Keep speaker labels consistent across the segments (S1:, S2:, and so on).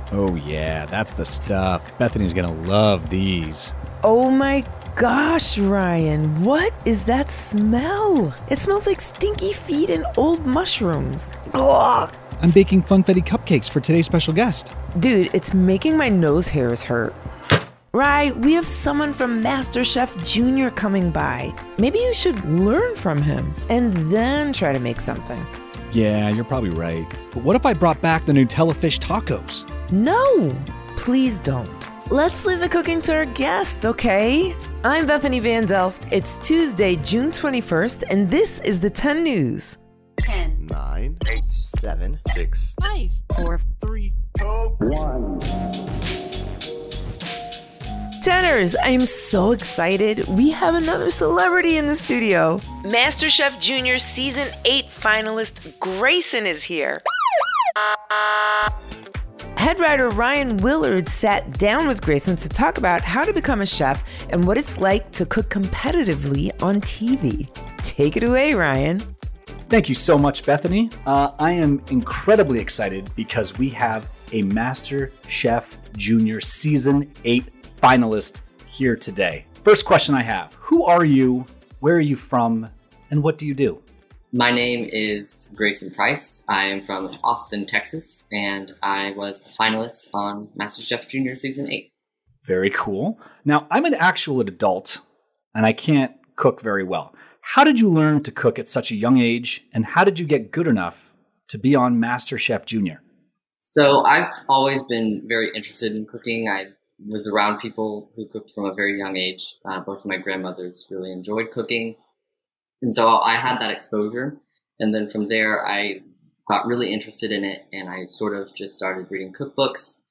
S1: Oh yeah, that's the stuff. Bethany's gonna love these.
S2: Oh my gosh, Ryan, what is that smell? It smells like stinky feet and old mushrooms. Ugh.
S1: I'm baking funfetti cupcakes for today's special guest.
S2: Dude, it's making my nose hairs hurt. Rye, we have someone from MasterChef Junior coming by. Maybe you should learn from him and then try to make something.
S1: Yeah, you're probably right. But what if I brought back the Nutella fish tacos?
S2: No, please don't. Let's leave the cooking to our guest, okay? I'm Bethany Van Delft. It's Tuesday, June 21st, and this is the 10 News.
S3: 10,
S4: 9, 8, 7, 6,
S3: 5,
S4: 4, 3, 2, 1.
S2: Tenors, I'm so excited. We have another celebrity in the studio. MasterChef Junior Season 8 finalist Grayson is here. Head writer Ryan Willard sat down with Grayson to talk about how to become a chef and what it's like to cook competitively on TV. Take it away, Ryan.
S5: Thank you so much, Bethany. I am incredibly excited because we have a MasterChef Junior Season 8 finalist here today. First question I have, who are you, where are you from, and what do you do?
S6: My name is Grayson Price. I am from Austin, Texas, and I was a finalist on MasterChef Junior Season 8.
S5: Very cool. Now, I'm an actual adult, and I can't cook very well. How did you learn to cook at such a young age, and how did you get good enough to be on MasterChef Junior?
S6: So I've always been very interested in cooking. I was around people who cooked from a very young age. Both of my grandmothers really enjoyed cooking. And so I had that exposure. And then from there, I got really interested in it. And I sort of just started reading cookbooks,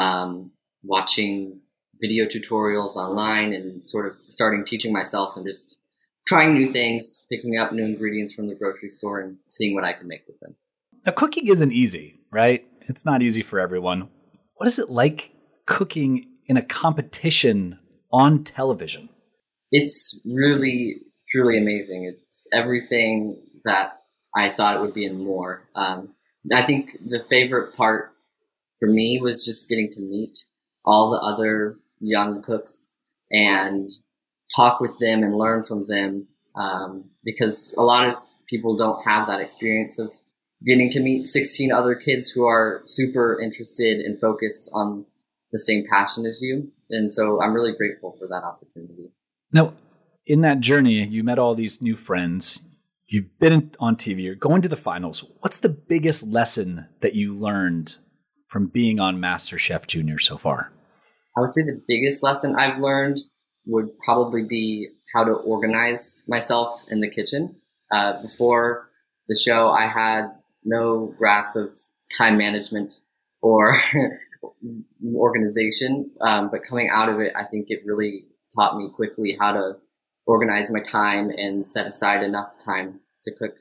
S6: watching video tutorials online, and sort of starting teaching myself and just trying new things, picking up new ingredients from the grocery store and seeing what I can make with them.
S5: Now, cooking isn't easy, right? It's not easy for everyone. What is it like cooking in a competition on television?
S6: It's really, truly amazing. It's everything that I thought it would be and more. I think the favorite part for me was just getting to meet all the other young cooks and talk with them and learn from them, because a lot of people don't have that experience of getting to meet 16 other kids who are super interested and focused on the same passion as you. And so I'm really grateful for that opportunity.
S5: Now, in that journey, you met all these new friends. You've been on TV. You're going to the finals. What's the biggest lesson that you learned from being on MasterChef Junior so far?
S6: I would say the biggest lesson I've learned would probably be how to organize myself in the kitchen. Before the show, I had no grasp of time management or organization, but coming out of it, I think it really taught me quickly how to organize my time and set aside enough time to cook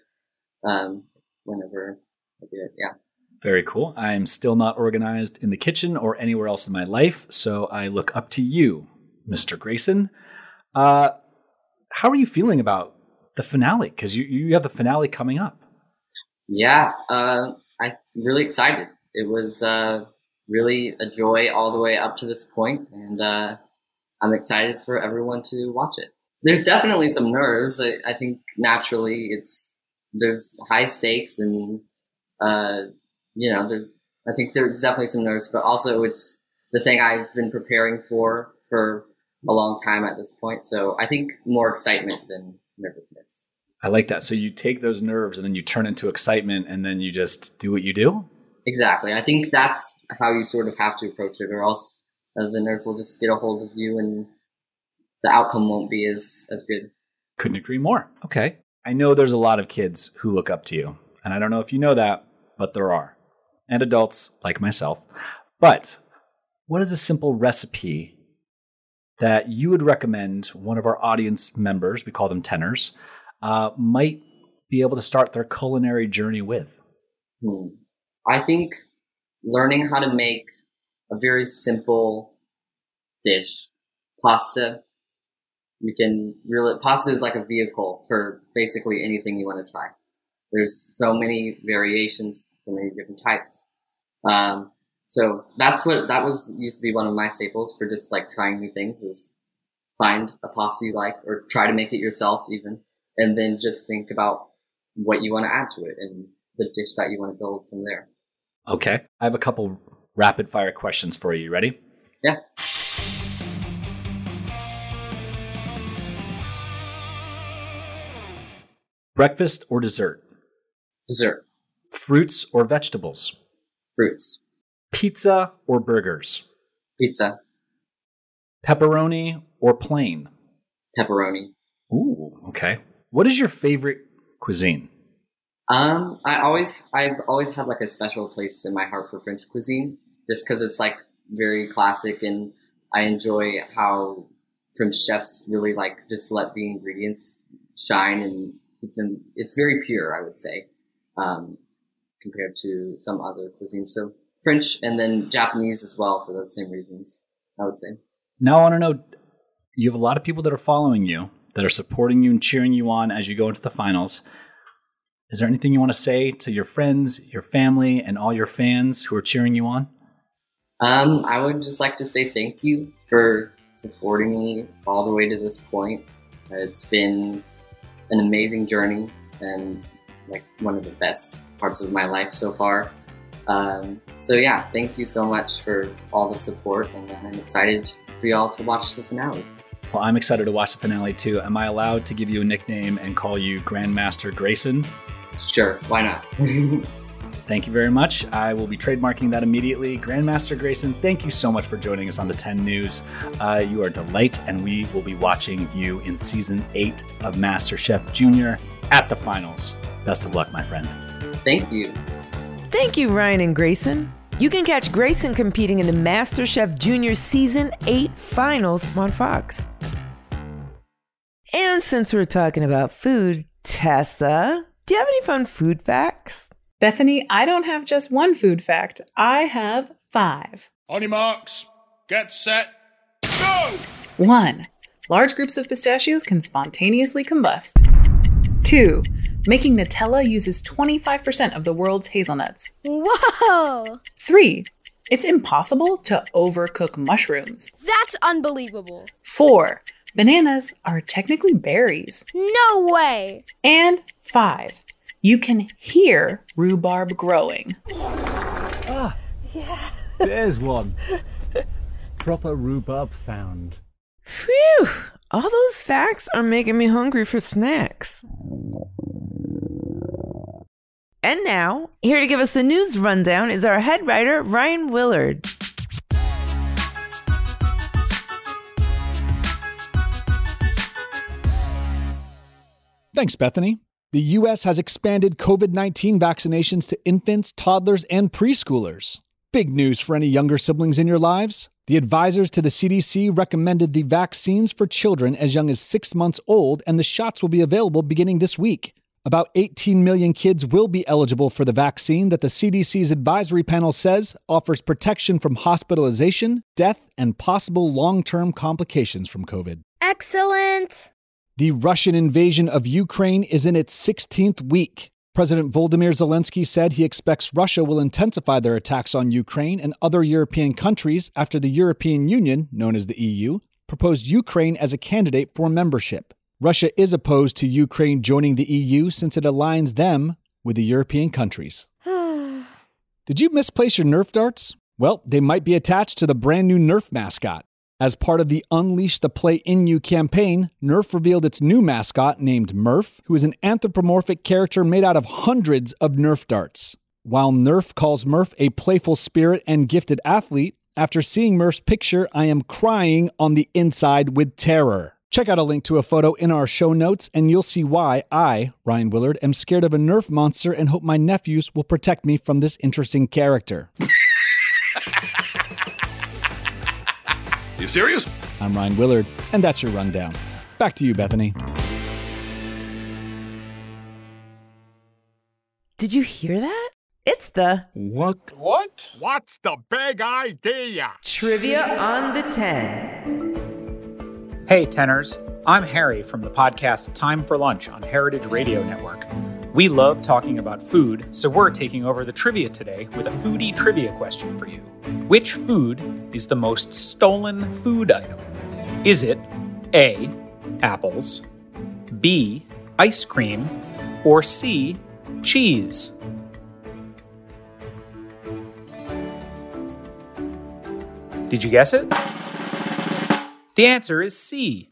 S6: whenever I do it. Yeah.
S5: Very cool. I'm still not organized in the kitchen or anywhere else in my life, so I look up to you, Mr. Grayson. How are you feeling about the finale? Because you have the finale coming up.
S6: Yeah, I'm really excited. It was really a joy all the way up to this point, and I'm excited for everyone to watch it. There's definitely some nerves. I think naturally there's high stakes, and I think there's definitely some nerves, but also it's the thing I've been preparing for a long time at this point. So I think more excitement than nervousness.
S5: I like that. So you take those nerves and then you turn into excitement and then you just do what you do?
S6: Exactly. I think that's how you sort of have to approach it, or else the nerves will just get a hold of you and the outcome won't be as good.
S5: Couldn't agree more. Okay. I know there's a lot of kids who look up to you, and I don't know if you know that, but there are. And adults like myself. But what is a simple recipe that you would recommend one of our audience members, we call them tenors, might be able to start their culinary journey with?
S6: I think learning how to make a very simple dish, pasta. Pasta is like a vehicle for basically anything you want to try. There's so many variations, so many different types. So that was used to be one of my staples for just like trying new things, is find a pasta you like or try to make it yourself even, and then just think about what you want to add to it and the dish that you want to build from there.
S5: Okay. I have a couple rapid fire questions for you. Ready?
S6: Yeah.
S5: Breakfast or dessert?
S6: Dessert.
S5: Fruits or vegetables?
S6: Fruits.
S5: Pizza or burgers?
S6: Pizza.
S5: Pepperoni or plain?
S6: Pepperoni.
S5: Ooh, okay. What is your favorite cuisine?
S6: I've always had like a special place in my heart for French cuisine, just because it's like very classic, and I enjoy how French chefs really like just let the ingredients shine and keep them. It's very pure, I would say, compared to some other cuisines. So French and then Japanese as well for those same reasons, I would say.
S5: Now I want to know, you have a lot of people that are following you, that are supporting you and cheering you on as you go into the finals. Is there anything you want to say to your friends, your family, and all your fans who are cheering you on?
S6: I would just like to say thank you for supporting me all the way to this point. It's been an amazing journey and like one of the best parts of my life so far. So yeah, thank you so much for all the support, and I'm excited for y'all to watch the finale.
S5: Well, I'm excited to watch the finale too. Am I allowed to give you a nickname and call you Grandmaster Grayson?
S6: Sure, why not?
S5: Thank you very much. I will be trademarking that immediately. Grandmaster Grayson, thank you so much for joining us on the 10 News. You are a delight, and we will be watching you in Season 8 of MasterChef Junior at the finals. Best of luck, my friend.
S6: Thank you.
S2: Thank you, Ryan and Grayson. You can catch Grayson competing in the MasterChef Junior Season 8 finals on Fox. And since we're talking about food, Tessa, do you have any fun food facts?
S3: Bethany, I don't have just one food fact. I have 5.
S7: On your marks, get set, go!
S3: 1. Large groups of pistachios can spontaneously combust. 2. Making Nutella uses 25% of the world's hazelnuts.
S8: Whoa!
S3: 3. It's impossible to overcook mushrooms.
S8: That's unbelievable.
S3: 4. Bananas are technically berries.
S8: No way!
S3: And 5. You can hear rhubarb growing.
S9: Ah, yeah. There's one. Proper rhubarb sound.
S2: Phew! All those facts are making me hungry for snacks. And now, here to give us the news rundown is our head writer, Ryan Willard.
S1: Thanks, Bethany. The U.S. has expanded COVID-19 vaccinations to infants, toddlers, and preschoolers. Big news for any younger siblings in your lives. The advisors to the CDC recommended the vaccines for children as young as 6 months old, and the shots will be available beginning this week. About 18 million kids will be eligible for the vaccine that the CDC's advisory panel says offers protection from hospitalization, death, and possible long-term complications from COVID.
S8: Excellent!
S1: The Russian invasion of Ukraine is in its 16th week. President Volodymyr Zelensky said he expects Russia will intensify their attacks on Ukraine and other European countries after the European Union, known as the EU, proposed Ukraine as a candidate for membership. Russia is opposed to Ukraine joining the EU since it aligns them with the European countries. Did you misplace your Nerf darts? Well, they might be attached to the brand new Nerf mascot. As part of the Unleash the Play in You campaign, Nerf revealed its new mascot named Murph, who is an anthropomorphic character made out of hundreds of Nerf darts. While Nerf calls Murph a playful spirit and gifted athlete, after seeing Murph's picture, I am crying on the inside with terror. Check out a link to a photo in our show notes, and you'll see why I, Ryan Willard, am scared of a Nerf monster and hope my nephews will protect me from this interesting character.
S7: You serious?
S1: I'm Ryan Willard, and that's your rundown. Back to you, Bethany.
S2: Did you hear that? It's the
S7: What?
S9: What's the big idea?
S2: Trivia on the 10.
S10: Hey, tenors. I'm Harry from the podcast Time for Lunch on Heritage Radio Network. We love talking about food, so we're taking over the trivia today with a foodie trivia question for you. Which food is the most stolen food item? Is it A, apples, B, ice cream, or C, cheese? Did you guess it? The answer is C.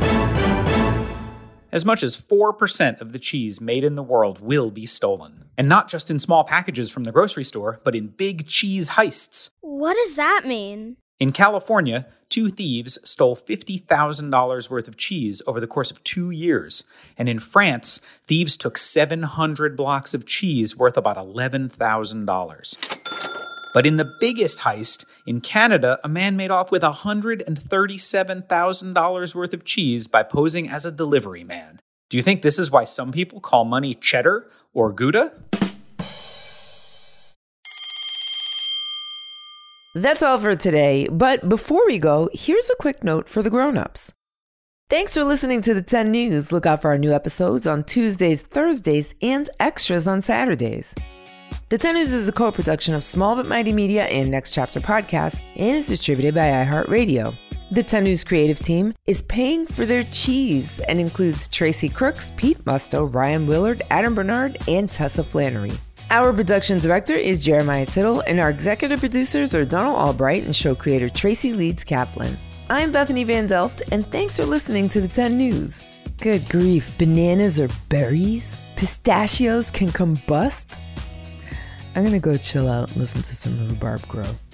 S10: As much as 4% of the cheese made in the world will be stolen. And not just in small packages from the grocery store, but in big cheese heists.
S8: What does that mean?
S10: In California, 2 thieves stole $50,000 worth of cheese over the course of 2 years. And in France, thieves took 700 blocks of cheese worth about $11,000. But in the biggest heist, in Canada, a man made off with $137,000 worth of cheese by posing as a delivery man. Do you think this is why some people call money cheddar or Gouda?
S2: That's all for today, but before we go, here's a quick note for the grown-ups. Thanks for listening to the 10 News. Look out for our new episodes on Tuesdays, Thursdays, and extras on Saturdays. The 10 News is a co-production of Small But Mighty Media and Next Chapter Podcast and is distributed by iHeartRadio. The 10 News creative team is paying for their cheese and includes Tracy Crooks, Pete Musto, Ryan Willard, Adam Bernard, and Tessa Flannery. Our production director is Jeremiah Tittle, and our executive producers are Donald Albright and show creator Tracy Leeds Kaplan. I'm Bethany Van Delft, and thanks for listening to the 10 News. Good grief, bananas are berries? Pistachios can combust? I'm gonna go chill out and listen to some rhubarb grow.